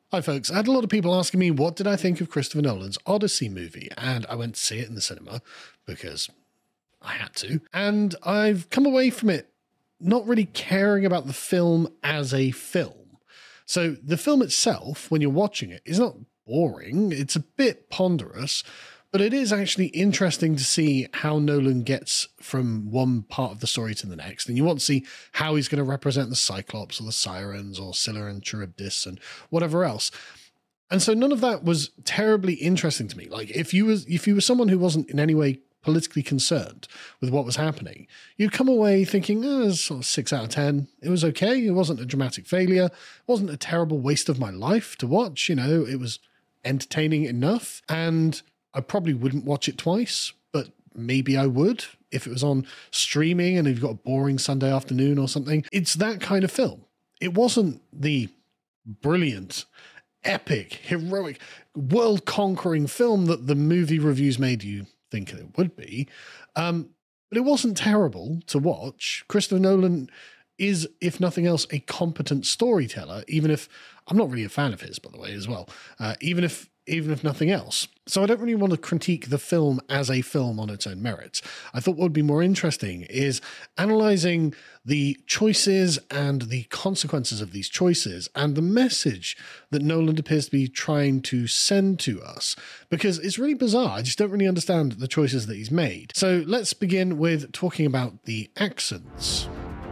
Hi folks, I had a lot of people asking me what did I think of Christopher Nolan's Odyssey movie, and I went to see it in the cinema because I had to, and I've come away from it not really caring about the film as a film. So the film itself, when you're watching it, is not boring, it's a bit ponderous, but it is actually interesting to see how Nolan gets from one part of the story to the next. And you want to see how he's going to represent the Cyclops or the Sirens or Scylla and Charybdis and whatever else. And so none of that was terribly interesting to me. Like if you were someone who wasn't in any way politically concerned with what was happening, you'd come away thinking, oh, it's sort of 6 out of 10. It was okay. It wasn't a dramatic failure. It wasn't a terrible waste of my life to watch. You know, it was entertaining enough. And I probably wouldn't watch it twice, but maybe I would if it was on streaming and you've got a boring Sunday afternoon or something. It's that kind of film. It wasn't the brilliant, epic, heroic, world-conquering film that the movie reviews made you think it would be. But it wasn't terrible to watch. Christopher Nolan is, if nothing else, a competent storyteller, even if I'm not really a fan of his, by the way, as well, even if nothing else. So I don't really want to critique the film as a film on its own merits. I thought what would be more interesting is analysing the choices and the consequences of these choices and the message that Nolan appears to be trying to send to us, because it's really bizarre. I just don't really understand the choices that he's made. So let's begin with talking about the accents.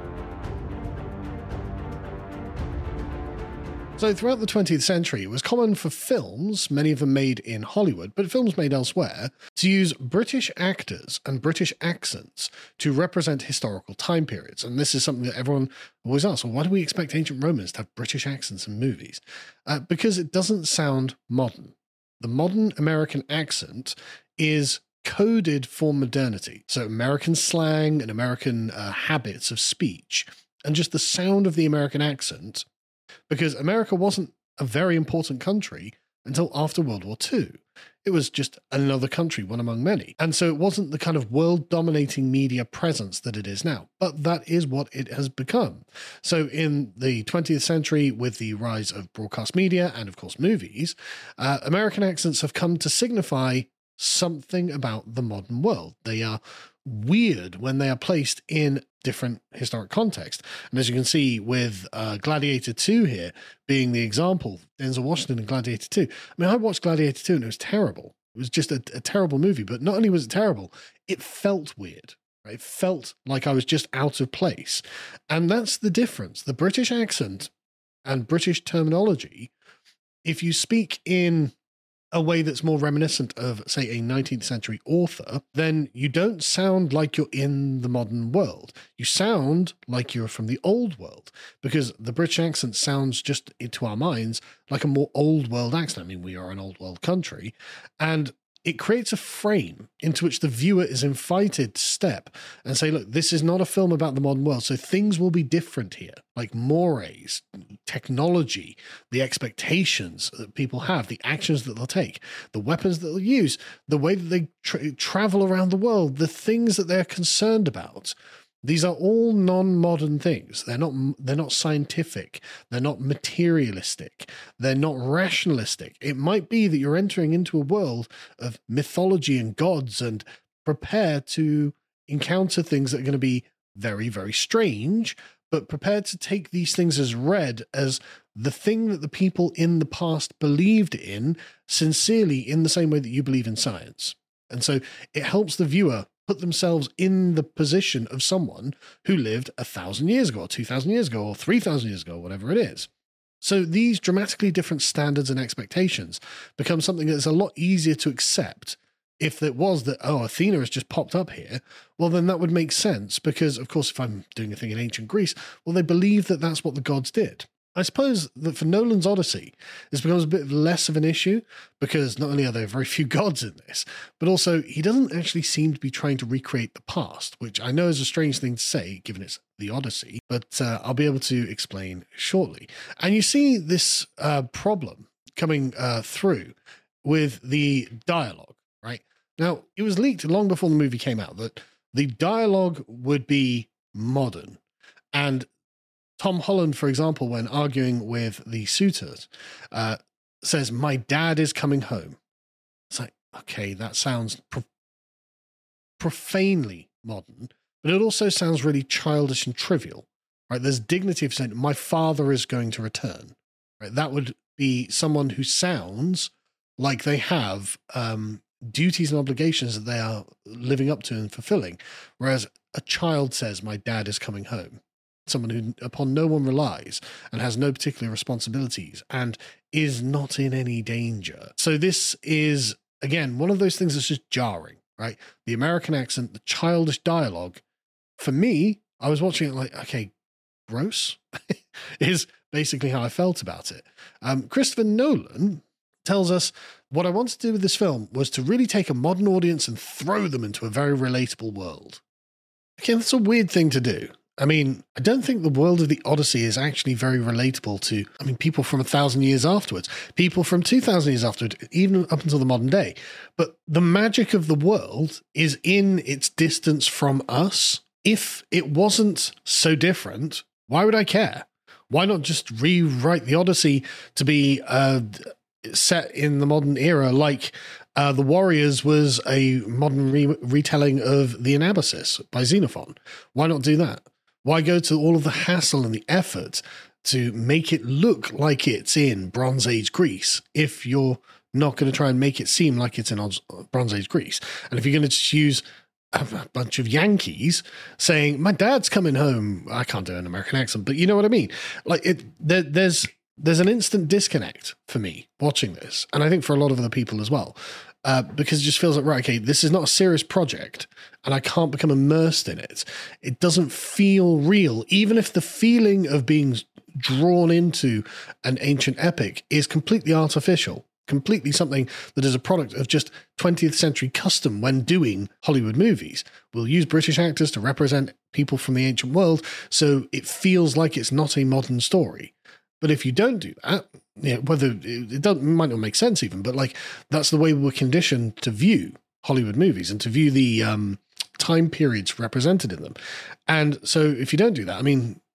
So throughout the 20th century, it was common for films, many of them made in Hollywood, but films made elsewhere, to use British actors and British accents to represent historical time periods. And this is something that everyone always asks, well, why do we expect ancient Romans to have British accents in movies? Because it doesn't sound modern. The modern American accent is coded for modernity. So American slang and American habits of speech, and just the sound of the American accent, because America wasn't a very important country until after World War II. It was just another country, one among many. And so it wasn't the kind of world-dominating media presence that it is now. But that is what it has become. So in the 20th century, with the rise of broadcast media and, of course, movies, American accents have come to signify something about the modern world. They are weird when they are placed in different historic context. And as you can see with Gladiator 2 here being the example, Denzel Washington in Gladiator 2. I mean, I watched Gladiator 2 and it was terrible. It was just a terrible movie, but not only was it terrible, it felt weird. Right? It felt like I was just out of place. And that's the difference. The British accent and British terminology, if you speak in a way that's more reminiscent of, say, a 19th century author, then you don't sound like you're in the modern world. You sound like you're from the old world, because the British accent sounds just into our minds like a more old world accent. I mean, we are an old world country, and it creates a frame into which the viewer is invited to step and say, look, this is not a film about the modern world, so things will be different here, like mores, technology, the expectations that people have, the actions that they'll take, the weapons that they'll use, the way that they travel around the world, the things that they're concerned about. These are all non-modern things. They're not scientific. They're not materialistic. They're not rationalistic. It might be that you're entering into a world of mythology and gods, and prepare to encounter things that are going to be very, very strange, but prepared to take these things as read as the thing that the people in the past believed in sincerely, in the same way that you believe in science. And so it helps the viewer put themselves in the position of someone who lived 1,000 years ago, or 2,000 years ago, or 3,000 years ago, whatever it is. So these dramatically different standards and expectations become something that's a lot easier to accept. If it was that, oh, Athena has just popped up here, well, then that would make sense, because, of course, if I'm doing a thing in ancient Greece, well, they believe that that's what the gods did. I suppose that for Nolan's Odyssey, this becomes a bit less of an issue, because not only are there very few gods in this, but also he doesn't actually seem to be trying to recreate the past, which I know is a strange thing to say, given it's the Odyssey, but I'll be able to explain shortly. And you see this problem coming through with the dialogue, right? Now, it was leaked long before the movie came out that the dialogue would be modern, and Tom Holland, for example, when arguing with the suitors, says, "My dad is coming home." It's like, okay, that sounds profanely modern, but it also sounds really childish and trivial, right? There's dignity of saying, "My father is going to return," right? That would be someone who sounds like they have duties and obligations that they are living up to and fulfilling. Whereas a child says, "My dad is coming home." Someone who upon no one relies and has no particular responsibilities and is not in any danger. So this is, again, one of those things that's just jarring, right? The American accent, the childish dialogue. For me, I was watching it like, okay, gross is basically how I felt about it. Christopher Nolan tells us, "What I wanted to do with this film was to really take a modern audience and throw them into a very relatable world." Again, that's a weird thing to do. I mean, I don't think the world of the Odyssey is actually very relatable to, people from 1,000 years afterwards, people from 2,000 years afterwards, even up until the modern day. But the magic of the world is in its distance from us. If it wasn't so different, why would I care? Why not just rewrite the Odyssey to be set in the modern era, like The Warriors was a modern retelling of the Anabasis by Xenophon? Why not do that? Why go to all of the hassle and the effort to make it look like it's in Bronze Age Greece if you're not going to try and make it seem like it's in Bronze Age Greece? And if you're going to just use a bunch of Yankees saying, "My dad's coming home," I can't do an American accent, but you know what I mean? Like, there's an instant disconnect for me watching this, and I think for a lot of other people as well, because it just feels like, right, okay, this is not a serious project, and I can't become immersed in it. It doesn't feel real, even if the feeling of being drawn into an ancient epic is completely artificial, completely something that is a product of just 20th century custom when doing Hollywood movies. We'll use British actors to represent people from the ancient world, so it feels like it's not a modern story. But if you don't do that, whether it might not make sense even, but like that's the way we're conditioned to view Hollywood movies and to view the time periods represented in them. And so if you don't do that,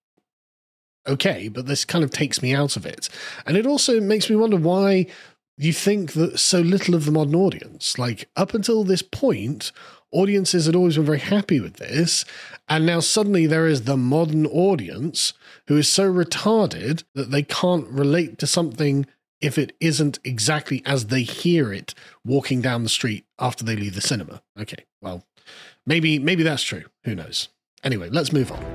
okay, but this kind of takes me out of it. And it also makes me wonder why you think that so little of the modern audience, like up until this point, audiences had always been very happy with this. And now suddenly there is the modern audience who is so retarded that they can't relate to something if it isn't exactly as they hear it walking down the street after they leave the cinema. Okay, well, maybe that's true. Who knows? Anyway, let's move on.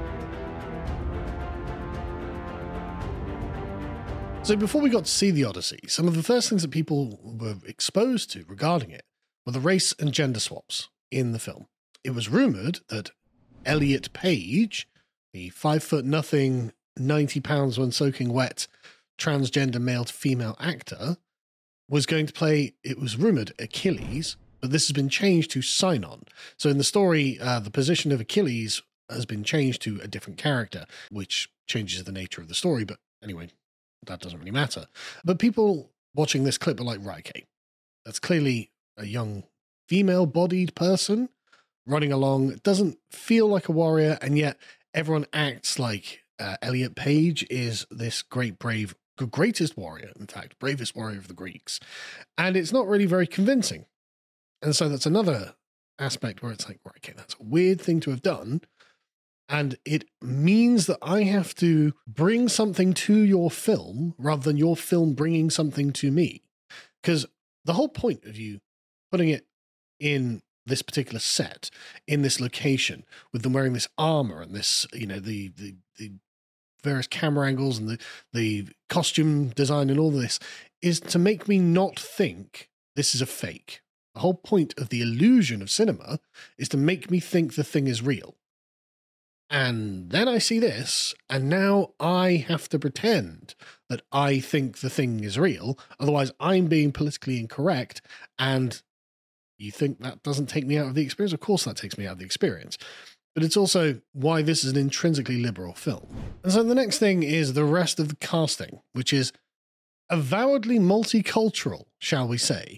So before we got to see the Odyssey, some of the first things that people were exposed to regarding it were the race and gender swaps in the film. It was rumoured that Elliot Page, the 5'0", 90 pounds when soaking wet, transgender male to female actor, was going to play, it was rumoured, Achilles, but this has been changed to Sinon. So in the story, the position of Achilles has been changed to a different character, which changes the nature of the story. But anyway, that doesn't really matter. But people watching this clip are like, right, okay, that's clearly a young female-bodied person running along. It doesn't feel like a warrior, and yet everyone acts like Elliot Page is this greatest warrior, in fact, bravest warrior of the Greeks. And it's not really very convincing. And so that's another aspect where it's like, right, okay, that's a weird thing to have done. And it means that I have to bring something to your film rather than your film bringing something to me. Because the whole point of you putting it in this particular set, in this location, with them wearing this armor and this, the various camera angles and the costume design and all this, is to make me not think this is a fake. The whole point of the illusion of cinema is to make me think the thing is real. And then I see this, and now I have to pretend that I think the thing is real. Otherwise, I'm being politically incorrect. And you think that doesn't take me out of the experience? Of course that takes me out of the experience. But it's also why this is an intrinsically liberal film. And so the next thing is the rest of the casting, which is avowedly multicultural, shall we say.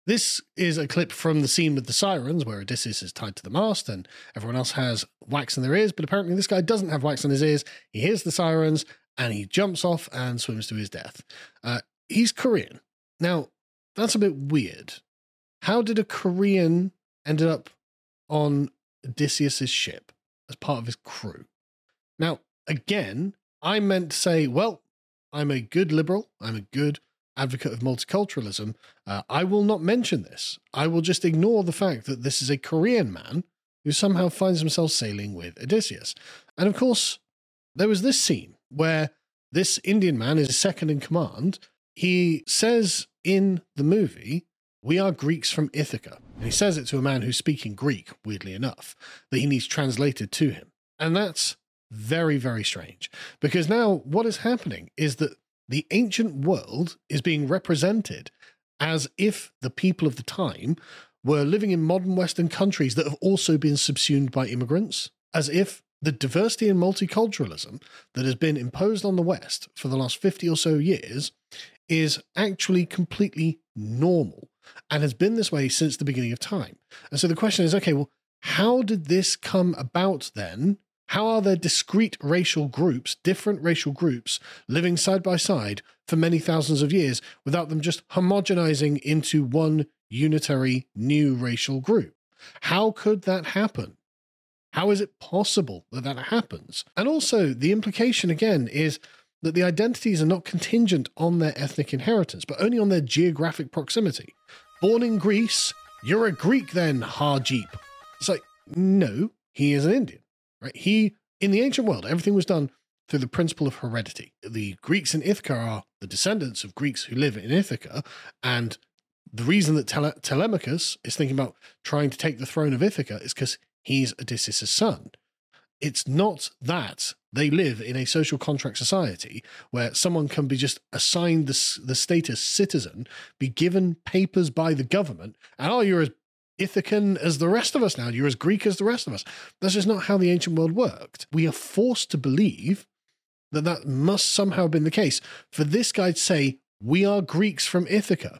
This is a clip from the scene with the sirens where Odysseus is tied to the mast and everyone else has wax in their ears, but apparently this guy doesn't have wax in his ears. He hears the sirens and he jumps off and swims to his death. He's Korean. Now, that's a bit weird. How did a Korean end up on Odysseus's ship as part of his crew? Now, again, I meant to say, well, I'm a good liberal. I'm a good advocate of multiculturalism. I will not mention this. I will just ignore the fact that this is a Korean man who somehow finds himself sailing with Odysseus. And of course, there was this scene where this Indian man is second in command. He says in the movie, "We are Greeks from Ithaca." And he says it to a man who's speaking Greek, weirdly enough, that he needs translated to him. And that's very, very strange. Because now what is happening is that the ancient world is being represented as if the people of the time were living in modern Western countries that have also been subsumed by immigrants, as if the diversity and multiculturalism that has been imposed on the West for the last 50 or so years is actually completely normal and has been this way since the beginning of time. And so the question is, okay, well, how did this come about then? How are there discrete racial groups, different racial groups, living side by side for many thousands of years without them just homogenizing into one unitary new racial group? How could that happen? How is it possible that that happens? And also, the implication again is that the identities are not contingent on their ethnic inheritance, but only on their geographic proximity. Born in Greece, you're a Greek then, Harjeep. It's like, no, he is an Indian. Right? In the ancient world, everything was done through the principle of heredity. The Greeks in Ithaca are the descendants of Greeks who live in Ithaca, and the reason that Telemachus is thinking about trying to take the throne of Ithaca is because he's Odysseus' son. It's not that they live in a social contract society where someone can be just assigned the status citizen, be given papers by the government, and you're as Ithacan as the rest of us now. You're as Greek as the rest of us. That's just not how the ancient world worked. We are forced to believe that that must somehow have been the case. For this guy to say, "We are Greeks from Ithaca,"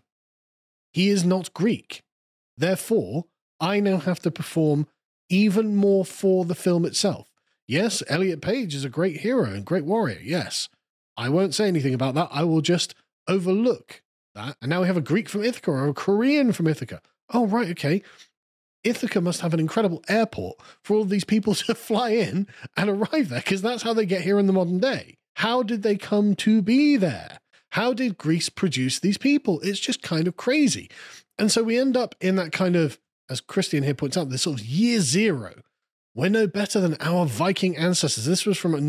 he is not Greek. Therefore, I now have to perform even more for the film itself. Yes, Elliot Page is a great hero and great warrior. Yes, I won't say anything about that. I will just overlook that. And now we have a Greek from Ithaca or a Korean from Ithaca. Oh, right, okay. Ithaca must have an incredible airport for all these people to fly in and arrive there, because that's how they get here in the modern day. How did they come to be there? How did Greece produce these people? It's just kind of crazy. And so we end up in that kind of, as Christian here points out, this sort of year zero. We're no better than our Viking ancestors. This was from a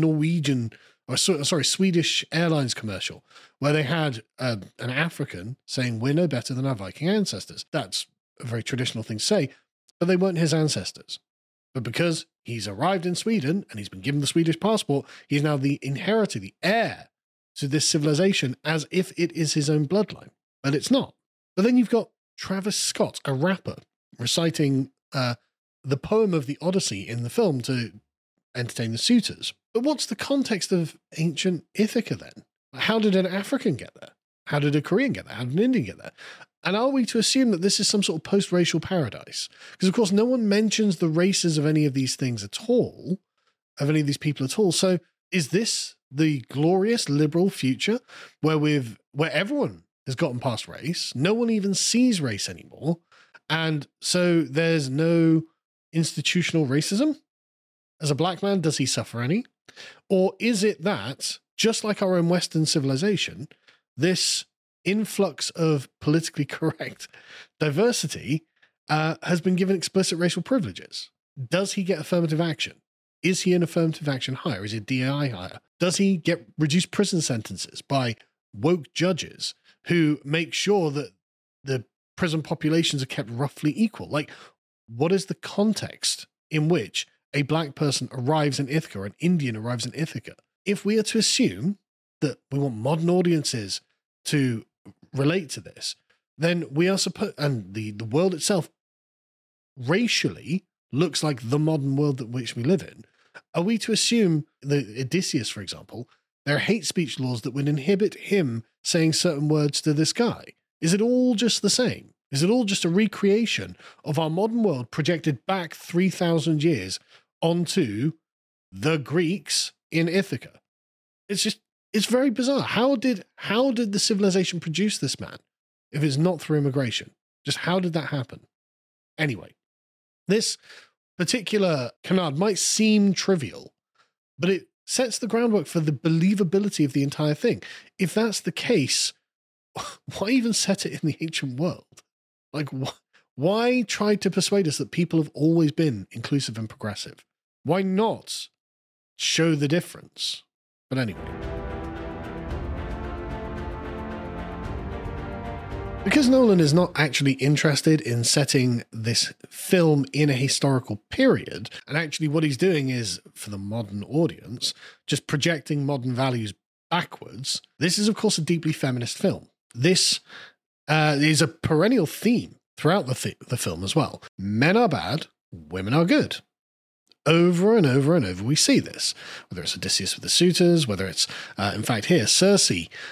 Swedish Airlines commercial where they had an African saying, "We're no better than our Viking ancestors." That's a very traditional thing to say, but they weren't his ancestors. But because he's arrived in Sweden and he's been given the Swedish passport, he's now the inheritor, the heir to this civilization as if it is his own bloodline. But it's not. But then you've got Travis Scott, a rapper, reciting the poem of the Odyssey in the film to entertain the suitors. But what's the context of ancient Ithaca then? How did an African get there? How did a Korean get there? How did an Indian get there? And are we to assume that this is some sort of post-racial paradise? Because, of course, no one mentions the races of any of these things at all, of any of these people at all. So is this the glorious liberal future where everyone has gotten past race? No one even sees race anymore. And so there's no institutional racism? As a black man, does he suffer any? Or is it that, just like our own Western civilization, this influx of politically correct diversity has been given explicit racial privileges? Does he get affirmative action? Is he an affirmative action hire? Is he a DI hire? Does he get reduced prison sentences by woke judges who make sure that the prison populations are kept roughly equal? Like, what is the context in which a black person arrives in Ithaca or an Indian arrives in Ithaca? If we are to assume that we want modern audiences to relate to this, then we are supposed, and the world itself racially looks like the modern world that which we live in. Are we to assume that Odysseus, for example, there are hate speech laws that would inhibit him saying certain words to this guy? Is it all just the same? Is it all just a recreation of our modern world projected back 3,000 years onto the Greeks in Ithaca? It's very bizarre. How did the civilization produce this man if it's not through immigration? Just how did that happen? Anyway, this particular canard might seem trivial, but it sets the groundwork for the believability of the entire thing. If that's the case, why even set it in the ancient world? Like, why try to persuade us that people have always been inclusive and progressive? Why not show the difference? But anyway. Because Nolan is not actually interested in setting this film in a historical period, and actually what he's doing is, for the modern audience, just projecting modern values backwards, this is, of course, a deeply feminist film. This is a perennial theme throughout the film as well. Men are bad, women are good. Over and over and over we see this, whether it's Odysseus with the suitors, whether it's, in fact here, Circe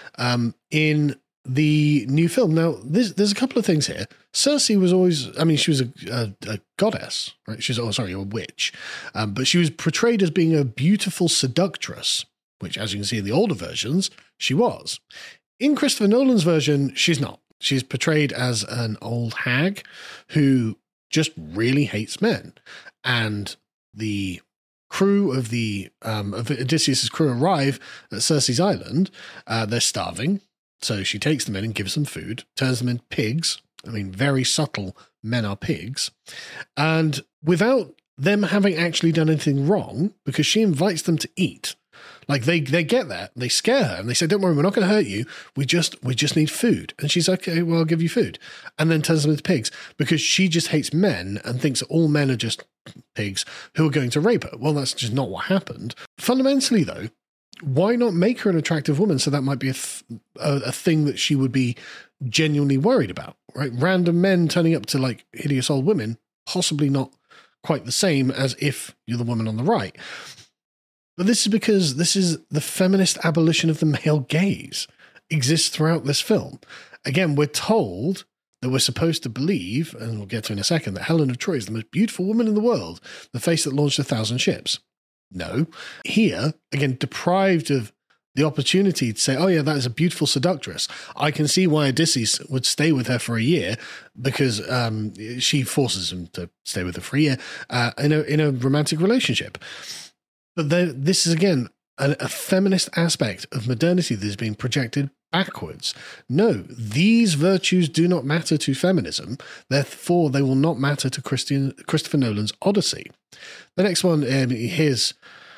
in the new film. Now, there's a couple of things here. Circe was always, she was a goddess, right? She was, a witch. But she was portrayed as being a beautiful seductress, which, as you can see in the older versions, she was. In Christopher Nolan's version, she's not. She's portrayed as an old hag who just really hates men. And the crew of of Odysseus' crew arrive at Circe's island. They're starving. So she takes them in and gives them food, turns them into pigs. Very subtle, men are pigs. And without them having actually done anything wrong, because she invites them to eat. Like they get there, they scare her, and they say, "Don't worry, we're not going to hurt you. We just need food." And she's like, "Okay, well, I'll give you food." And then turns them into pigs because she just hates men and thinks that all men are just pigs who are going to rape her. Well, that's just not what happened. Fundamentally, though, why not make her an attractive woman? So that might be a thing that she would be genuinely worried about, right? Random men turning up to like hideous old women, possibly not quite the same as if you're the woman on the right. But this is because this is the feminist abolition of the male gaze exists throughout this film. Again, we're told that we're supposed to believe, and we'll get to in a second, that Helen of Troy is the most beautiful woman in the world, the face that launched 1,000 ships. No. Here, again, deprived of the opportunity to say, "Oh yeah, that is a beautiful seductress. I can see why Odysseus would stay with her for a year because she forces him to stay with her for a year in a romantic relationship." But this is, again, a feminist aspect of modernity that is being projected backwards. No, these virtues do not matter to feminism. Therefore, they will not matter to Christopher Nolan's Odyssey. The next one, here's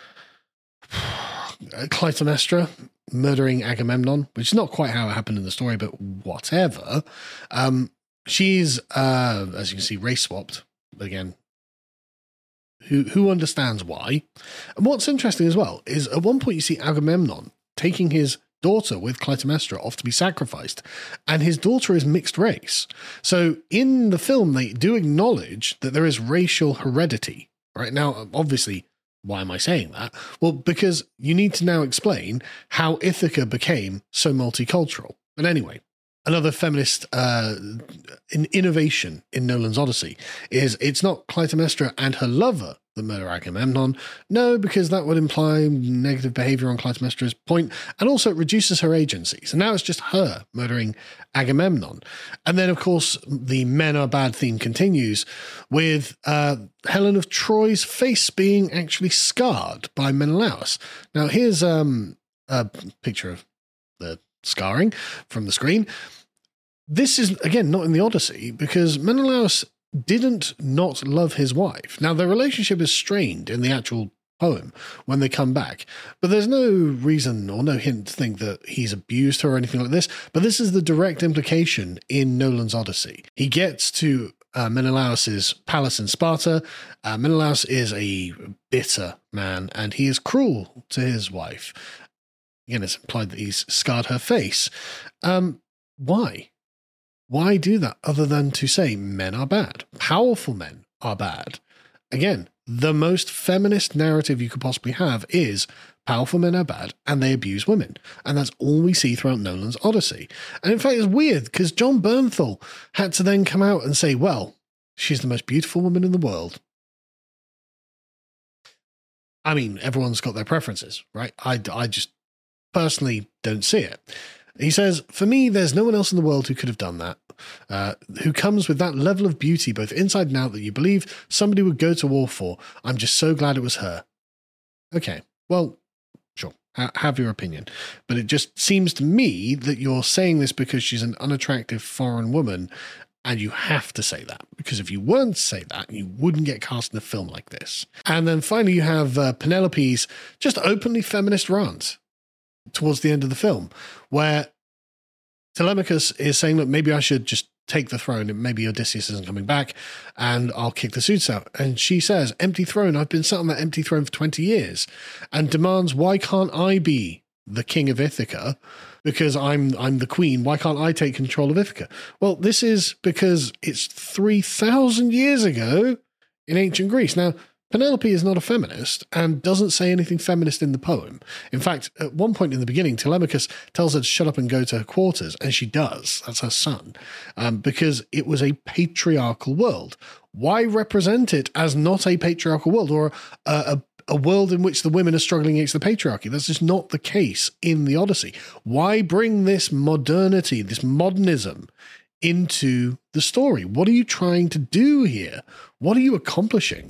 Clytemnestra murdering Agamemnon, which is not quite how it happened in the story, but whatever. She's, as you can see, race swapped. But again, who understands why? And what's interesting as well is at one point you see Agamemnon taking his daughter with Clytemnestra off to be sacrificed, and his daughter is mixed race. So in the film, they do acknowledge that there is racial heredity. Right now, obviously, why am I saying that? Well, because you need to now explain how Ithaca became so multicultural. But anyway, another feminist innovation in Nolan's Odyssey is it's not Clytemnestra and her lover that murder Agamemnon. No, because that would imply negative behavior on Clytemnestra's point, and also it reduces her agency. So now it's just her murdering Agamemnon. And then, of course, the men are bad theme continues with Helen of Troy's face being actually scarred by Menelaus. Now, here's a picture of the scarring from the screen. This is, again, not in the Odyssey, because Menelaus didn't not love his wife. Now, their relationship is strained in the actual poem when they come back, but there's no reason or no hint to think that he's abused her or anything like this. But this is the direct implication in Nolan's Odyssey. He gets to Menelaus's palace in Sparta. Menelaus is a bitter man, and he is cruel to his wife. Again, it's implied that he's scarred her face. Why? Why do that other than to say men are bad? Powerful men are bad. Again, the most feminist narrative you could possibly have is powerful men are bad and they abuse women. And that's all we see throughout Nolan's Odyssey. And in fact, it's weird because John Bernthal had to then come out and say, well, she's the most beautiful woman in the world. I mean, everyone's got their preferences, right? I just personally don't see it. He says, for me, there's no one else in the world who could have done that, who comes with that level of beauty, both inside and out, that you believe somebody would go to war for. I'm just so glad it was her. Okay, well, sure, have your opinion. But it just seems to me that you're saying this because she's an unattractive foreign woman, and you have to say that, because if you weren't to say that, you wouldn't get cast in a film like this. And then finally, you have Penelope's just openly feminist rant towards the end of the film, where Telemachus is saying, look, maybe I should just take the throne, and maybe Odysseus isn't coming back, and I'll kick the suits out. And she says, empty throne, I've been sat on that empty throne for 20 years, and demands, why can't I be the king of Ithaca? Because I'm the queen, why can't I take control of Ithaca? Well, this is because it's 3,000 years ago in ancient Greece. Now, Penelope is not a feminist and doesn't say anything feminist in the poem. In fact, at one point in the beginning, Telemachus tells her to shut up and go to her quarters, and she does. That's her son, because it was a patriarchal world. Why represent it as not a patriarchal world, or a world in which the women are struggling against the patriarchy? That's just not the case in the Odyssey. Why bring this modernity, this modernism into the story? What are you trying to do here? What are you accomplishing?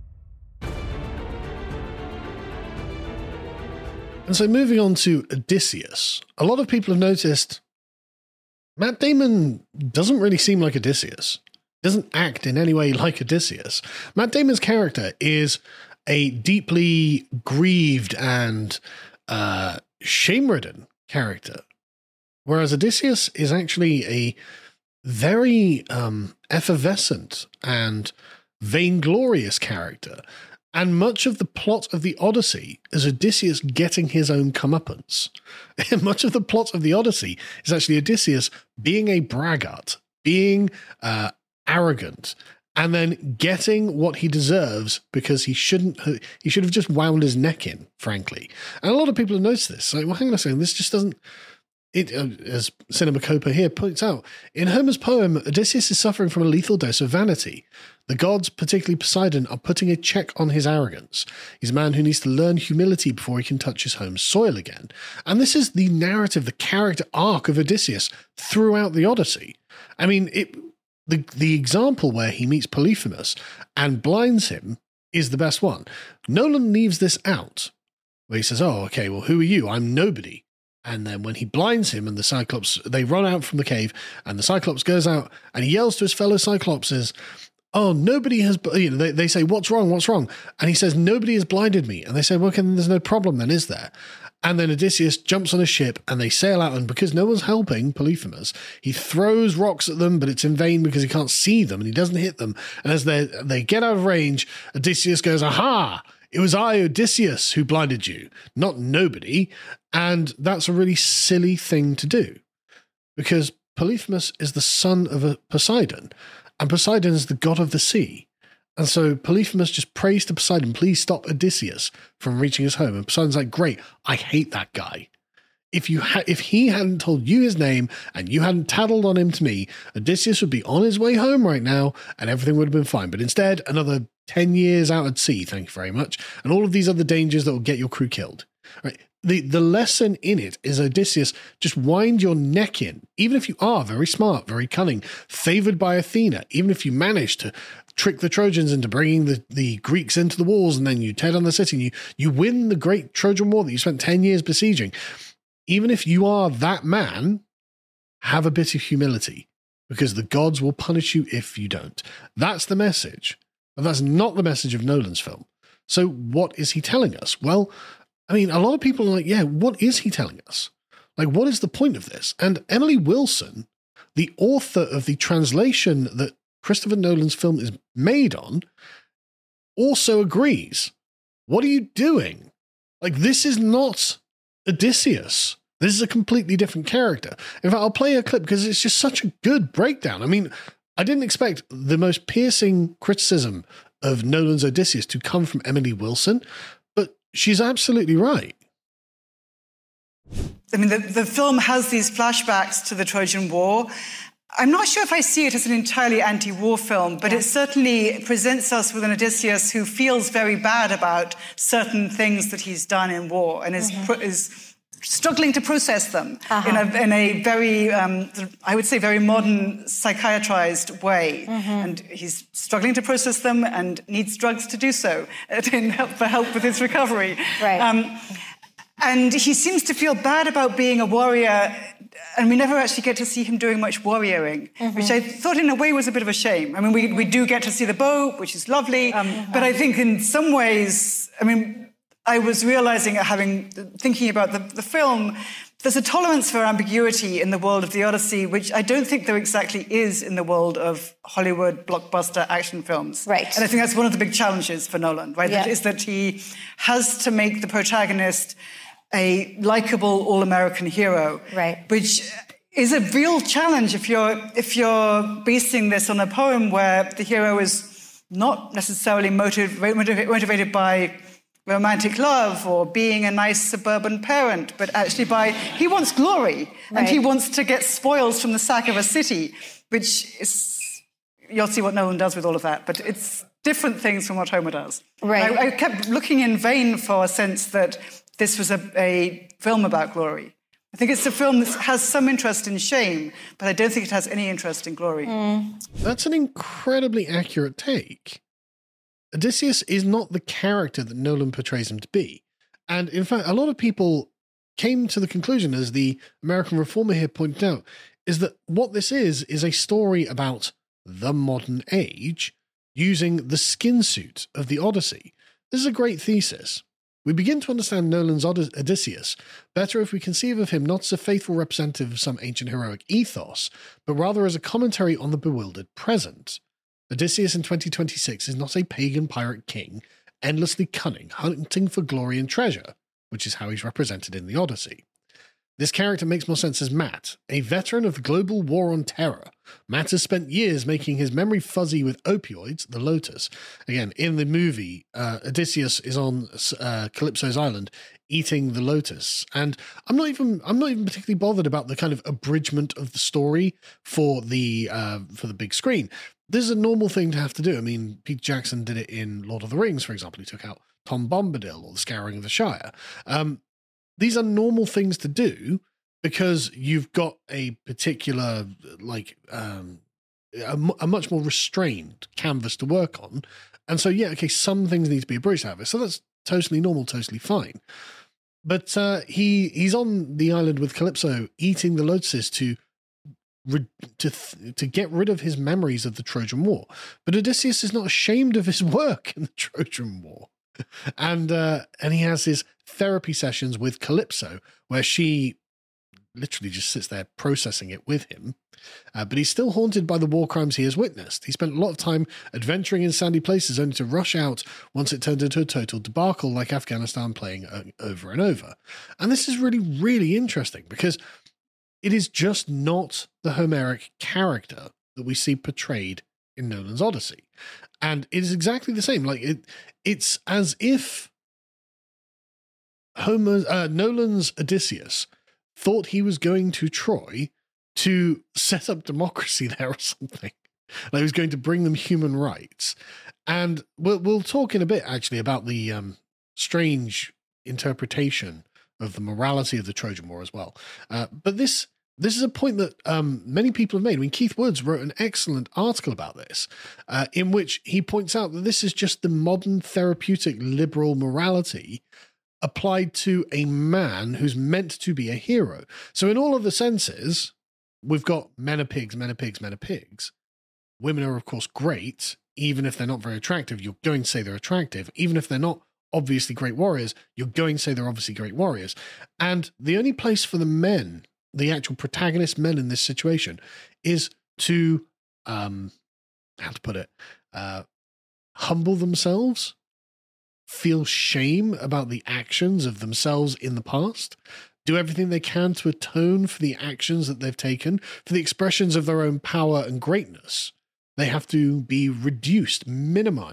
And so moving on to Odysseus, a lot of people have noticed Matt Damon doesn't really seem like Odysseus, doesn't act in any way like Odysseus. Matt Damon's character is a deeply grieved and shame-ridden character, whereas Odysseus is actually a very effervescent and vainglorious character. And much of the plot of the Odyssey is Odysseus getting his own comeuppance. Much of the plot of the Odyssey is actually Odysseus being a braggart, being arrogant, and then getting what he deserves because he should have just wound his neck in, frankly. And a lot of people have noticed this. Like, well, hang on a second, this just doesn't... as Cinemacopa here points out, in Homer's poem, Odysseus is suffering from a lethal dose of vanity. The gods, particularly Poseidon, are putting a check on his arrogance. He's a man who needs to learn humility before he can touch his home soil again. And this is the narrative, the character arc of Odysseus throughout the Odyssey. I mean, the example where he meets Polyphemus and blinds him is the best one. Nolan leaves this out, where he says, oh, okay, well, who are you? I'm nobody. And then when he blinds him and the Cyclops, they run out from the cave and the Cyclops goes out and he yells to his fellow Cyclopses, oh, nobody has, they say, what's wrong? And he says, nobody has blinded me. And they say, well, okay, then there's no problem then, is there? And then Odysseus jumps on a ship and they sail out, and because no one's helping Polyphemus, he throws rocks at them, but it's in vain because he can't see them and he doesn't hit them. And as they get out of range, Odysseus goes, aha! It was I, Odysseus, who blinded you, not nobody. And that's a really silly thing to do because Polyphemus is the son of Poseidon, and Poseidon is the god of the sea. And so Polyphemus just prays to Poseidon, please stop Odysseus from reaching his home. And Poseidon's like, great, I hate that guy. If he hadn't told you his name and you hadn't tattled on him to me, Odysseus would be on his way home right now and everything would have been fine. But instead, another 10 years out at sea, thank you very much, and all of these other dangers that will get your crew killed. Right? The lesson in it is, Odysseus, just wind your neck in. Even if you are very smart, very cunning, favored by Athena, even if you manage to trick the Trojans into bringing the Greeks into the walls and then you tear down the city and you win the great Trojan War that you spent 10 years besieging, even if you are that man, have a bit of humility because the gods will punish you if you don't. That's the message. But that's not the message of Nolan's film. So what is he telling us? Well, I mean, a lot of people are like, yeah, what is he telling us? Like, what is the point of this? And Emily Wilson, the author of the translation that Christopher Nolan's film is made on, also agrees. What are you doing? Like, this is not Odysseus. This is a completely different character. In fact, I'll play a clip because it's just such a good breakdown. I mean, I didn't expect the most piercing criticism of Nolan's Odysseus to come from Emily Wilson, but she's absolutely right. I mean, the film has these flashbacks to the Trojan War. I'm not sure if I see it as an entirely anti-war film, but it certainly presents us with an Odysseus who feels very bad about certain things that he's done in war and is struggling to process them in a very, I would say, very modern psychiatrized way. And he's struggling to process them and needs drugs to do so for help with his recovery. Right. And he seems to feel bad about being a warrior, and we never actually get to see him doing much warrioring, which I thought in a way was a bit of a shame. I mean, we do get to see the boat, which is lovely, but I think in some ways, I mean, I was realizing, thinking about the film, there's a tolerance for ambiguity in the world of the Odyssey, which I don't think there exactly is in the world of Hollywood blockbuster action films. Right. And I think that's one of the big challenges for Nolan, right? Yeah. Is that he has to make the protagonist a likable all-American hero, right? Which is a real challenge if you're basing this on a poem where the hero is not necessarily motivated by romantic love or being a nice suburban parent, but actually he wants glory, and he wants to get spoils from the sack of a city, which is, you'll see what Nolan does with all of that, but it's different things from what Homer does. Right. I kept looking in vain for a sense that this was a film about glory. I think it's a film that has some interest in shame, but I don't think it has any interest in glory. That's an incredibly accurate take. Odysseus is not the character that Nolan portrays him to be. And in fact, a lot of people came to the conclusion, as the American Reformer here pointed out, is that what this is a story about the modern age using the skin suit of the Odyssey. This is a great thesis. We begin to understand Nolan's Odysseus better if we conceive of him not as a faithful representative of some ancient heroic ethos, but rather as a commentary on the bewildered present. Odysseus in 2026 is not a pagan pirate king, endlessly cunning, hunting for glory and treasure, which is how he's represented in the Odyssey. This character makes more sense as Matt, a veteran of the global war on terror. Matt has spent years making his memory fuzzy with opioids, the Lotus. Again, in the movie, Odysseus is on Calypso's island eating the Lotus, and I'm not even particularly bothered about the kind of abridgment of the story for the big screen. This is a normal thing to have to do. I mean, Peter Jackson did it in Lord of the Rings, for example. He took out Tom Bombadil or The Scouring of the Shire. These are normal things to do because you've got a particular, a much more restrained canvas to work on. And so, yeah, okay, some things need to be abridged out of it. So that's totally normal, totally fine. But he's on the island with Calypso eating the lotuses to get rid of his memories of the Trojan War. But Odysseus is not ashamed of his work in the Trojan War. And he has his therapy sessions with Calypso, where she literally just sits there processing it with him. But he's still haunted by the war crimes he has witnessed. He spent a lot of time adventuring in sandy places only to rush out once it turned into a total debacle like Afghanistan playing over and over. And this is really, really interesting because it is just not the Homeric character that we see portrayed in Nolan's Odyssey. And it is exactly the same. Like it's as if Nolan's Odysseus thought he was going to Troy to set up democracy there or something. Like he was going to bring them human rights. And we'll talk in a bit actually about the strange interpretation of the morality of the Trojan War as well. But this is a point that many people have made. I mean, Keith Woods wrote an excellent article about this, in which he points out that this is just the modern therapeutic liberal morality applied to a man who's meant to be a hero. So in all of the senses, we've got men are pigs, men are pigs, men are pigs. Women are, of course, great. Even if they're not very attractive, you're going to say they're attractive. Even if they're not obviously great warriors, you're going to say they're obviously great warriors. And the only place for the men, the actual protagonist men in this situation, is to, how to put it, humble themselves, feel shame about the actions of themselves in the past, do everything they can to atone for the actions that they've taken, for the expressions of their own power and greatness. They have to be reduced, minimized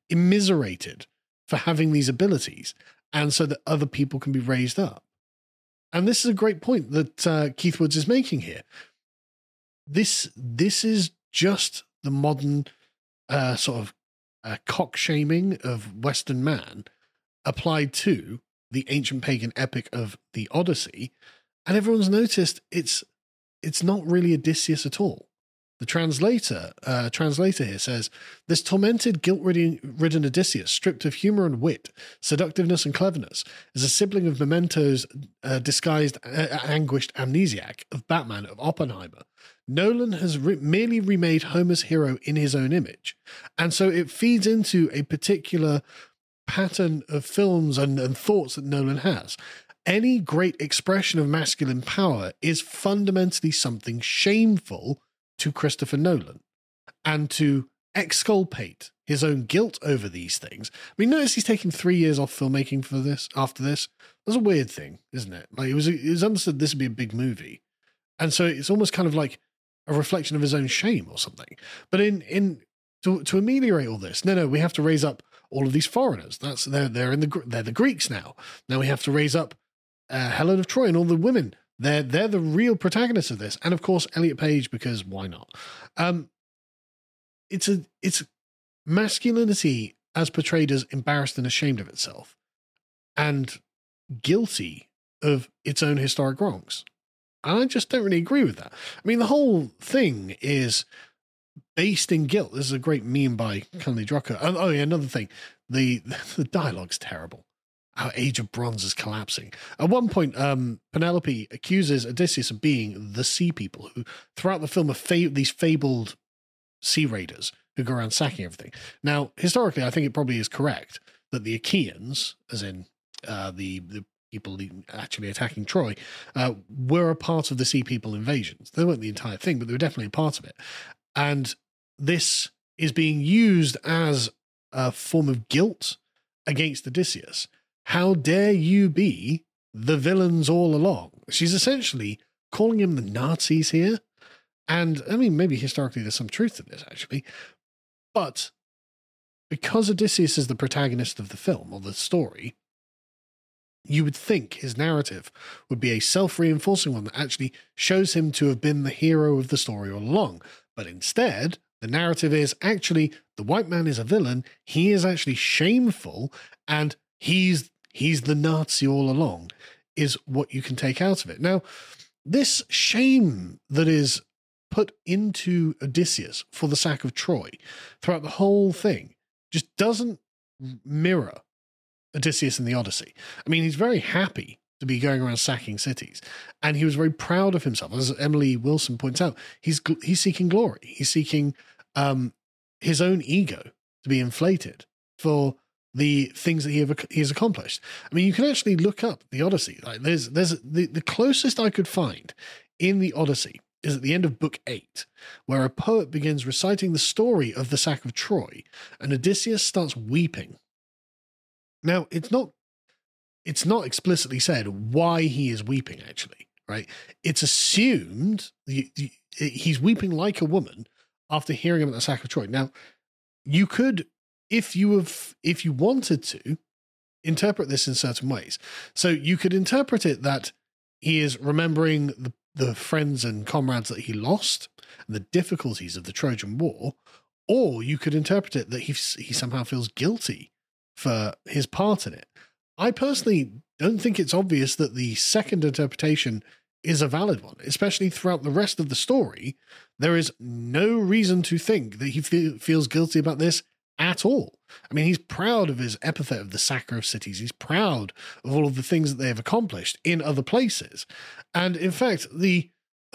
immiserated for having these abilities, and so that other people can be raised up. And this is a great point that Keith Woods is making here. This is just the modern sort of cock-shaming of Western man applied to the ancient pagan epic of the Odyssey, and everyone's noticed it's not really Odysseus at all. The translator here says, this tormented, guilt-ridden Odysseus, stripped of humor and wit, seductiveness and cleverness, is a sibling of Memento's disguised, anguished amnesiac, of Batman, of Oppenheimer. Nolan has merely remade Homer's hero in his own image. And so it feeds into a particular pattern of films and thoughts that Nolan has. Any great expression of masculine power is fundamentally something shameful to Christopher Nolan, and to exculpate his own guilt over these things. I mean, notice he's taking 3 years off filmmaking for this. After this, that's a weird thing, isn't it? Like it was understood this would be a big movie, and so it's almost kind of like a reflection of his own shame or something. But to ameliorate all this, no, we have to raise up all of these foreigners. They're the Greeks now. Now we have to raise up Helen of Troy and all the women. They're the real protagonists of this, and of course Elliot Page, because why not? It's masculinity as portrayed as embarrassed and ashamed of itself, and guilty of its own historic wrongs. And I just don't really agree with that. I mean, the whole thing is based in guilt. This is a great meme by Cunley Drucker. Oh yeah, another thing, the dialogue's terrible. Our age of bronze is collapsing. At one point, Penelope accuses Odysseus of being the sea people who, throughout the film, are these fabled sea raiders who go around sacking everything. Now, historically, I think it probably is correct that the Achaeans, as in the people actually attacking Troy, were a part of the sea people invasions. They weren't the entire thing, but they were definitely a part of it. And this is being used as a form of guilt against Odysseus. How dare you be the villains all along? She's essentially calling him the Nazis here. And I mean, maybe historically there's some truth to this, actually. But because Odysseus is the protagonist of the film or the story, you would think his narrative would be a self-reinforcing one that actually shows him to have been the hero of the story all along. But instead, the narrative is actually the white man is a villain. He is actually shameful, and he's the Nazi all along, is what you can take out of it. Now, this shame that is put into Odysseus for the sack of Troy throughout the whole thing just doesn't mirror Odysseus in the Odyssey. I mean, he's very happy to be going around sacking cities, and he was very proud of himself. As Emily Wilson points out, he's seeking glory. He's seeking his own ego to be inflated for the things that he has accomplished. I mean, you can actually look up the Odyssey. Like there's the closest I could find in the Odyssey is at the end of Book 8, where a poet begins reciting the story of the sack of Troy, and Odysseus starts weeping. Now, it's not explicitly said why he is weeping, actually, right? It's assumed he's weeping like a woman after hearing about the sack of Troy. Now, you could, if you wanted to, interpret this in certain ways. So you could interpret it that he is remembering the friends and comrades that he lost and the difficulties of the Trojan War, or you could interpret it that he somehow feels guilty for his part in it. I personally don't think it's obvious that the second interpretation is a valid one, especially throughout the rest of the story. There is no reason to think that he feels guilty about this at all. I mean, he's proud of his epithet of the sacker of cities. He's proud of all of the things that they have accomplished in other places. And in fact, the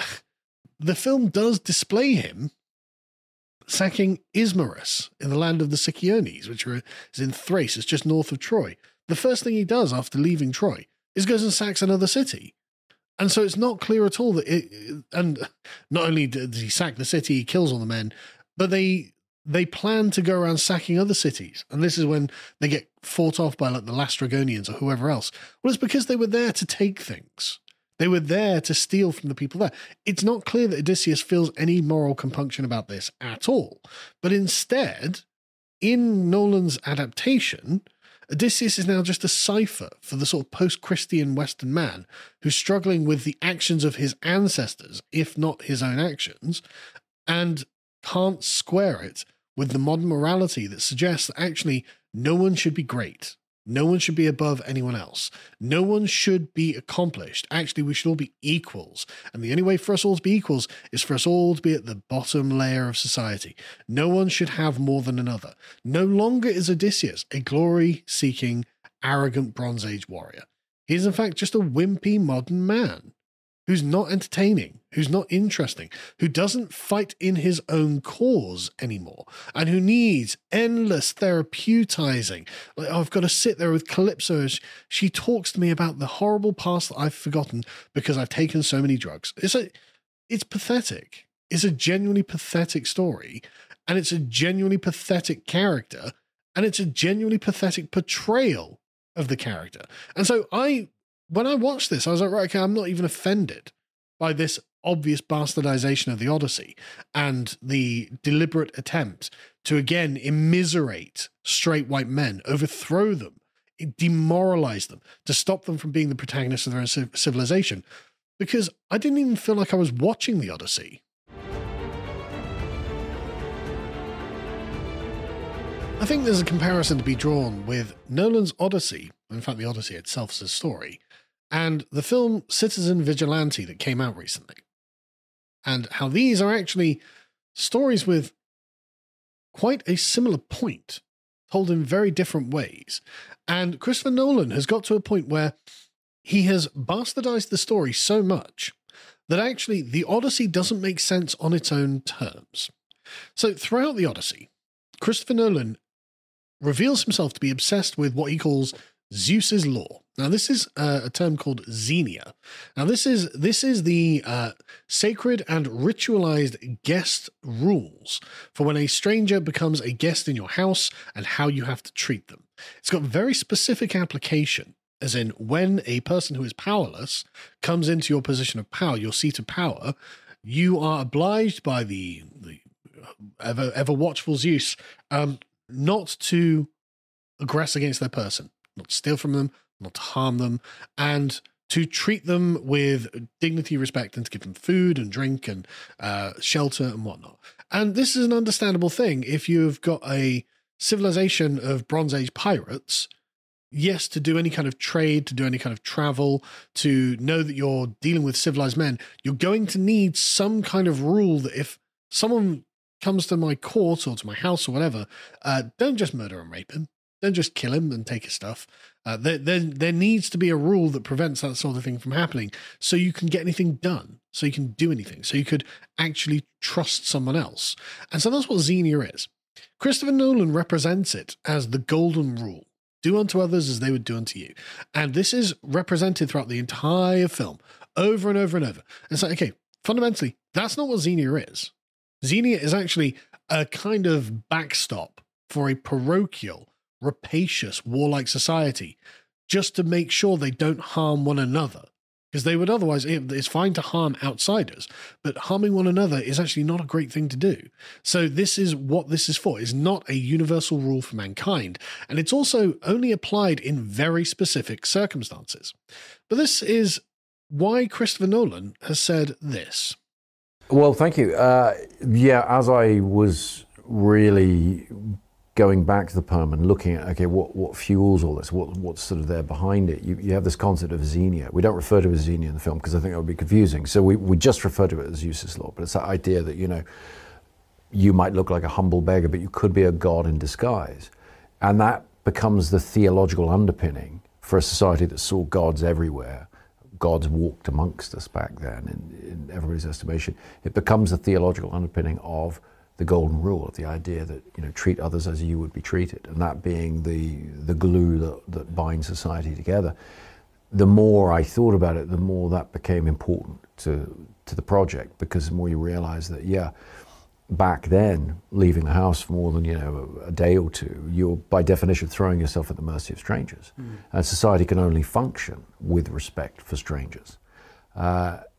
film does display him sacking Ismarus in the land of the Sicyones, which is in Thrace. It's just north of Troy. The first thing he does after leaving Troy is goes and sacks another city. And so it's not clear at all that and not only does he sack the city, he kills all the men, but they plan to go around sacking other cities. And this is when they get fought off by like the Lastragonians or whoever else. Well, it's because they were there to take things. They were there to steal from the people there. It's not clear that Odysseus feels any moral compunction about this at all. But instead, in Nolan's adaptation, Odysseus is now just a cipher for the sort of post-Christian Western man who's struggling with the actions of his ancestors, if not his own actions, and can't square it with the modern morality that suggests that actually no one should be great. No one should be above anyone else. No one should be accomplished. Actually, we should all be equals. And the only way for us all to be equals is for us all to be at the bottom layer of society. No one should have more than another. No longer is Odysseus a glory-seeking, arrogant Bronze Age warrior. He is in fact just a wimpy modern man who's not entertaining, who's not interesting, who doesn't fight in his own cause anymore, and who needs endless therapeutizing. Like, I've got to sit there with Calypso as she talks to me about the horrible past that I've forgotten because I've taken so many drugs. It's pathetic. It's a genuinely pathetic story, and it's a genuinely pathetic character, and it's a genuinely pathetic portrayal of the character. And so when I watched this, I was like, right, okay, I'm not even offended by this obvious bastardization of the Odyssey and the deliberate attempt to, again, immiserate straight white men, overthrow them, demoralize them, to stop them from being the protagonists of their own civilization. Because I didn't even feel like I was watching the Odyssey. I think there's a comparison to be drawn with Nolan's Odyssey, in fact, the Odyssey itself is a story, and the film Citizen Vigilante that came out recently. And how these are actually stories with quite a similar point, told in very different ways. And Christopher Nolan has got to a point where he has bastardized the story so much that actually the Odyssey doesn't make sense on its own terms. So throughout the Odyssey, Christopher Nolan reveals himself to be obsessed with what he calls Zeus's law. Now, this is a term called Xenia. Now, this is the sacred and ritualized guest rules for when a stranger becomes a guest in your house and how you have to treat them. It's got very specific application, as in when a person who is powerless comes into your position of power, your seat of power, you are obliged by the ever watchful Zeus not to aggress against their person, not to steal from them, not to harm them, and to treat them with dignity, respect, and to give them food and drink and shelter and whatnot. And this is an understandable thing if you've got a civilization of Bronze Age pirates. Yes, to do any kind of trade, to do any kind of travel, to know that you're dealing with civilized men, you're going to need some kind of rule that if someone comes to my court or to my house or whatever, don't just murder and rape him. Don't just kill him and take his stuff. There needs to be a rule that prevents that sort of thing from happening so you can get anything done, so you can do anything, so you could actually trust someone else. And so that's what Xenia is. Christopher Nolan represents it as the golden rule. Do unto others as they would do unto you. And this is represented throughout the entire film, over and over and over. And it's like, okay, fundamentally, that's not what Xenia is. Xenia is actually a kind of backstop for a parochial, rapacious, warlike society, just to make sure they don't harm one another. Because they would otherwise, it's fine to harm outsiders, but harming one another is actually not a great thing to do. So this is what this is for. It's not a universal rule for mankind. And it's also only applied in very specific circumstances. But this is why Christopher Nolan has said this. Well, thank you. As I was really going back to the poem and looking at, okay, what fuels all this? What's sort of there behind it? You have this concept of Xenia. We don't refer to it as Xenia in the film because I think that would be confusing. So we just refer to it as Zeus's law. But it's that idea that, you might look like a humble beggar, but you could be a god in disguise. And that becomes the theological underpinning for a society that saw gods everywhere. Gods walked amongst us back then in everybody's estimation. It becomes the theological underpinning of the golden rule, of the idea that, treat others as you would be treated, and that being the glue that binds society together. The more I thought about it, the more that became important to the project, because the more you realize that, back then, leaving the house for more than, a day or two, you're by definition throwing yourself at the mercy of strangers. And society can only function with respect for strangers.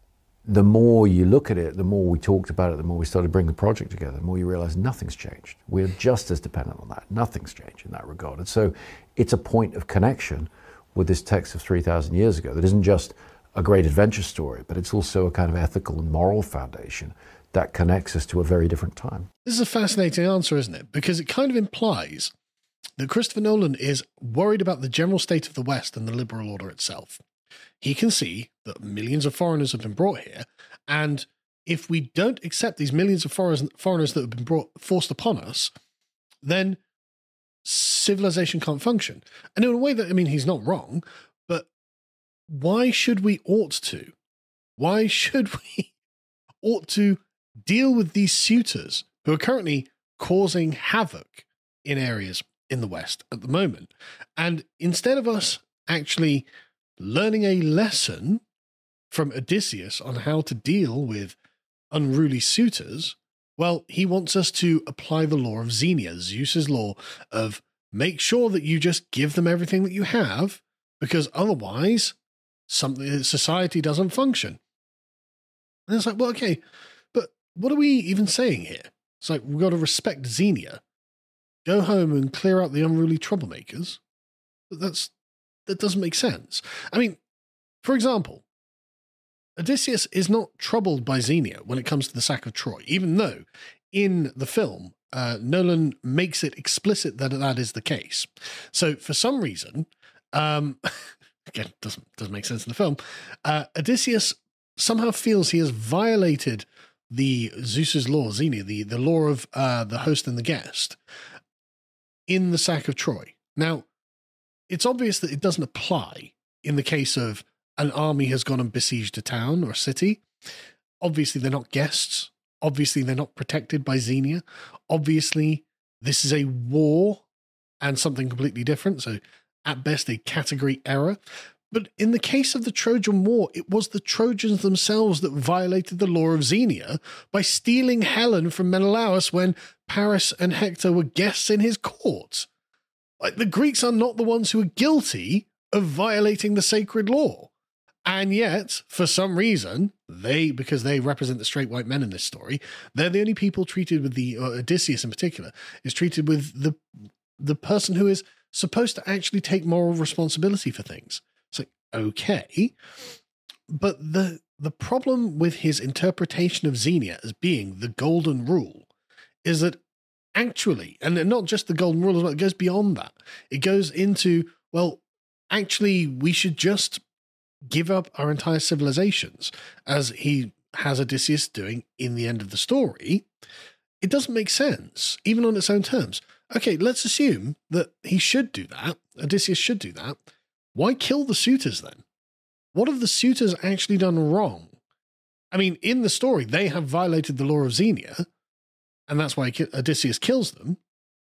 the more you look at it, the more we talked about it, the more we started bringing the project together, the more you realize nothing's changed. We're just as dependent on that. Nothing's changed in that regard. And so it's a point of connection with this text of 3,000 years ago that isn't just a great adventure story, but it's also a kind of ethical and moral foundation that connects us to a very different time. This is a fascinating answer, isn't it? Because it kind of implies that Christopher Nolan is worried about the general state of the West and the liberal order itself. He can see that millions of foreigners have been brought here, and if we don't accept these millions of foreigners that have been forced upon us, then civilization can't function. And in a way that, I mean, he's not wrong, but why should we ought to? Why should we ought to deal with these suitors who are currently causing havoc in areas in the West at the moment? And instead of us actually learning a lesson from Odysseus on how to deal with unruly suitors, well, he wants us to apply the law of Xenia, Zeus's law of make sure that you just give them everything that you have, because otherwise society doesn't function. And it's like, well, okay, but what are we even saying here? It's like, we've got to respect Xenia. Go home and clear out the unruly troublemakers. That doesn't make sense. I mean, for example, Odysseus is not troubled by Xenia when it comes to the sack of Troy, even though in the film, Nolan makes it explicit that that is the case. So for some reason, again, doesn't make sense in the film, Odysseus somehow feels he has violated the Zeus's law, Xenia, the law of the host and the guest, in the sack of Troy. Now, it's obvious that it doesn't apply in the case of an army has gone and besieged a town or a city. Obviously, they're not guests. Obviously, they're not protected by Xenia. Obviously, this is a war and something completely different. So, at best, a category error. But in the case of the Trojan War, it was the Trojans themselves that violated the law of Xenia by stealing Helen from Menelaus when Paris and Hector were guests in his court. Like, the Greeks are not the ones who are guilty of violating the sacred law. And yet, for some reason, because they represent the straight white men in this story, they're the only people treated with Odysseus in particular, is treated with the person who is supposed to actually take moral responsibility for things. It's like, okay. But the problem with his interpretation of Xenia as being the golden rule is that actually, and not just the golden rule as well, it goes beyond that. It goes into, well, actually, we should just give up our entire civilizations, as he has Odysseus doing in the end of the story. It doesn't make sense, even on its own terms. Okay, let's assume that he should do that. Odysseus should do that. Why kill the suitors then? What have the suitors actually done wrong? I mean, in the story, they have violated the law of Xenia, and that's why Odysseus kills them.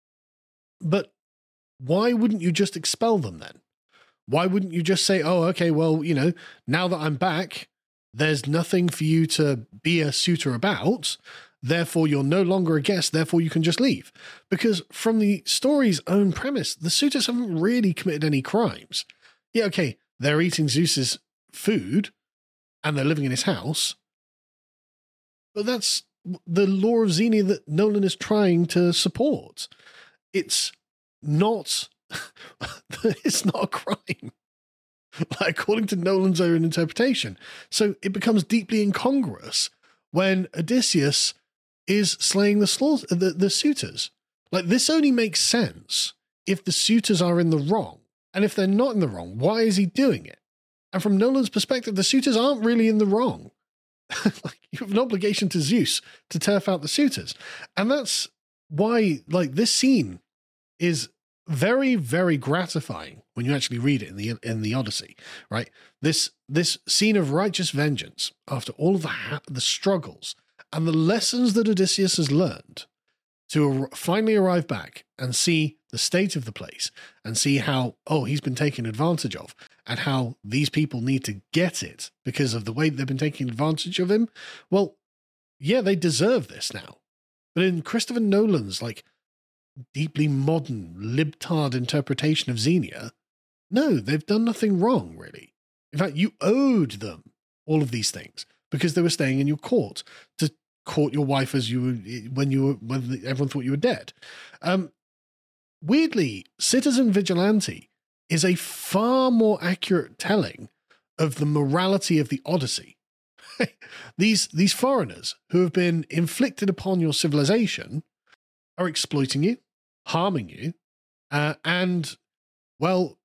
But why wouldn't you just expel them then? Why wouldn't you just say, oh, okay, well, now that I'm back, there's nothing for you to be a suitor about. Therefore, you're no longer a guest. Therefore, you can just leave. Because from the story's own premise, the suitors haven't really committed any crimes. Yeah, okay, they're eating Zeus's food and they're living in his house. But that's the law of Xenia that Nolan is trying to support. It's not a crime, according to Nolan's own interpretation. So it becomes deeply incongruous when Odysseus is slaying the suitors. Like, this only makes sense if the suitors are in the wrong. And if they're not in the wrong, why is he doing it? And from Nolan's perspective, the suitors aren't really in the wrong. Like, you have an obligation to Zeus to turf out the suitors. And that's why, this scene is very, very gratifying when you actually read it in the Odyssey, right? This scene of righteous vengeance after all of the struggles and the lessons that Odysseus has learned to finally arrive back and see the state of the place and see how, he's been taken advantage of and how these people need to get it because of the way they've been taking advantage of him. Well, yeah, they deserve this now. But in Christopher Nolan's, deeply modern, libtard interpretation of Xenia, no, they've done nothing wrong, really. In fact, you owed them all of these things because they were staying in your court to court your wife as when everyone thought you were dead. Weirdly, Citizen Vigilante is a far more accurate telling of the morality of the Odyssey. These foreigners who have been inflicted upon your civilization are exploiting you, harming you, and, well,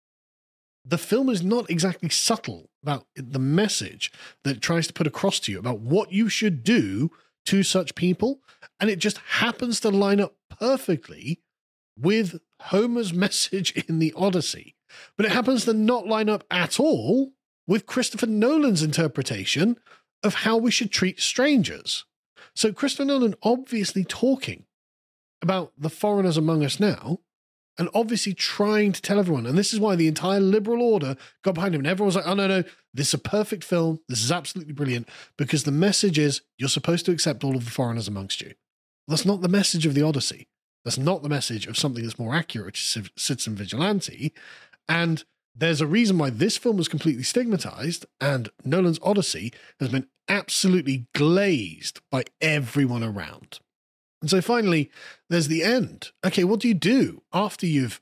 the film is not exactly subtle about the message that it tries to put across to you about what you should do to such people, and it just happens to line up perfectly with Homer's message in the Odyssey. But it happens to not line up at all with Christopher Nolan's interpretation of how we should treat strangers. So Christopher Nolan obviously talking about the foreigners among us now, and obviously trying to tell everyone, and this is why the entire liberal order got behind him, and everyone was like, oh, no, this is a perfect film, this is absolutely brilliant, because the message is, you're supposed to accept all of the foreigners amongst you. That's not the message of the Odyssey. That's not the message of something that's more accurate, which is Citizen Vigilante, and there's a reason why this film was completely stigmatized, and Nolan's Odyssey has been absolutely glazed by everyone around. And so finally, there's the end. Okay, what do you do after you've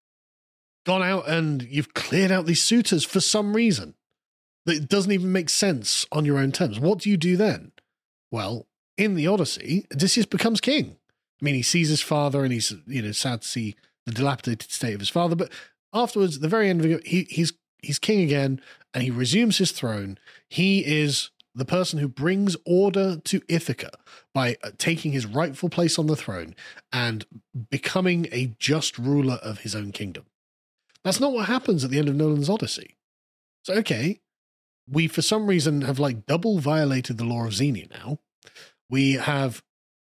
gone out and you've cleared out these suitors for some reason that doesn't even make sense on your own terms? What do you do then? Well, in the Odyssey, Odysseus becomes king. I mean, he sees his father and he's, sad to see the dilapidated state of his father. But afterwards, at the very end of it, he's king again and he resumes his throne. He is the person who brings order to Ithaca by taking his rightful place on the throne and becoming a just ruler of his own kingdom. That's not what happens at the end of Nolan's Odyssey. So, okay, we for some reason have double violated the law of Xenia now. We have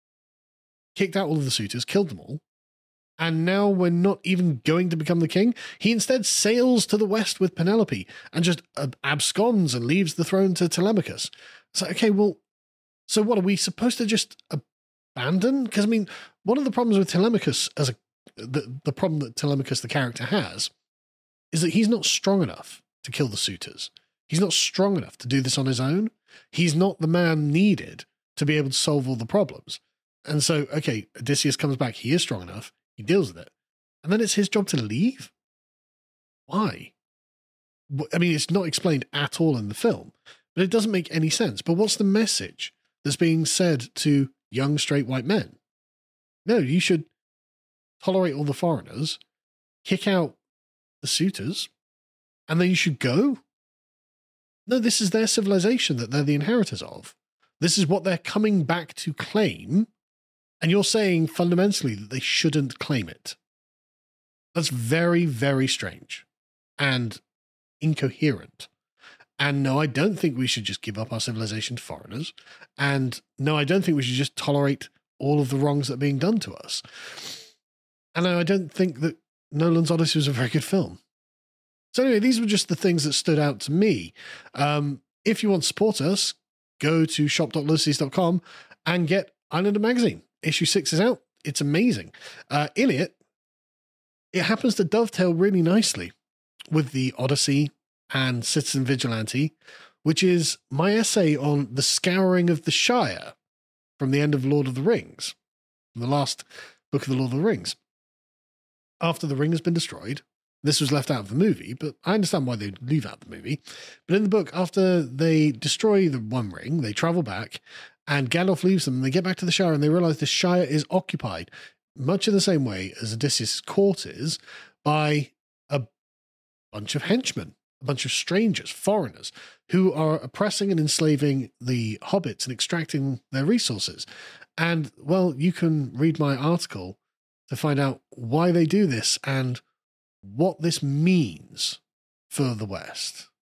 kicked out all of the suitors, killed them all, and now we're not even going to become the king. He instead sails to the west with Penelope and just absconds and leaves the throne to Telemachus. It's like, okay, well, so what, are we supposed to just abandon? Because, I mean, one of the problems with Telemachus, the problem that Telemachus, the character, has, is that he's not strong enough to kill the suitors. He's not strong enough to do this on his own. He's not the man needed to be able to solve all the problems. And so, okay, Odysseus comes back. He is strong enough. He deals with it. And then it's his job to leave? Why? I mean, it's not explained at all in the film, but it doesn't make any sense. But what's the message that's being said to young straight white men? No, you should tolerate all the foreigners, kick out the suitors, and then you should go? No, this is their civilization that they're the inheritors of. This is what they're coming back to claim. And you're saying fundamentally that they shouldn't claim it. That's very, very strange and incoherent. And no, I don't think we should just give up our civilization to foreigners. And no, I don't think we should just tolerate all of the wrongs that are being done to us. And I don't think that Nolan's Odyssey was a very good film. So anyway, these were just the things that stood out to me. If you want to support us, go to shop.lotusseas.com and get Islander magazine. Issue 6 is out. It's amazing. In it happens to dovetail really nicely with the Odyssey and Citizen Vigilante, which is my essay on the scouring of the Shire from the end of Lord of the Rings, the last book of the Lord of the Rings. After the ring has been destroyed, this was left out of the movie, but I understand why they leave out the movie. But in the book, after they destroy the One Ring, they travel back, and Gandalf leaves them, and they get back to the Shire, and they realize the Shire is occupied, much in the same way as Odysseus' court is, by a bunch of henchmen, a bunch of strangers, foreigners, who are oppressing and enslaving the hobbits and extracting their resources. And, well, you can read my article to find out why they do this and what this means for the West.